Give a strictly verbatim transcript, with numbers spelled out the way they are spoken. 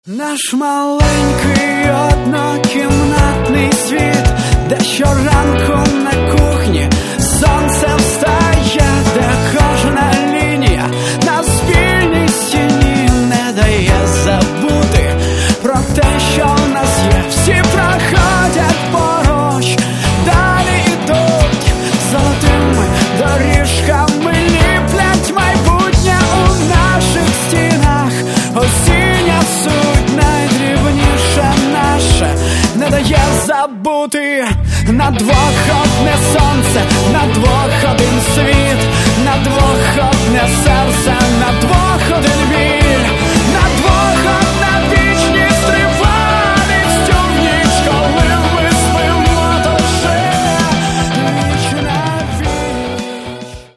Наш маленький однокімнатний світ, де щоранку на кухні сонце встає, де кожна лінія на спільній стіні не дає забути про те, що в нас є. Всі проходять поруч, далі йдуть золотими доріжками, ліплять майбутнє у наших стінах. Осіння суть найдрібніше наше не дає забути. На двох одне сонце, на двох один світ.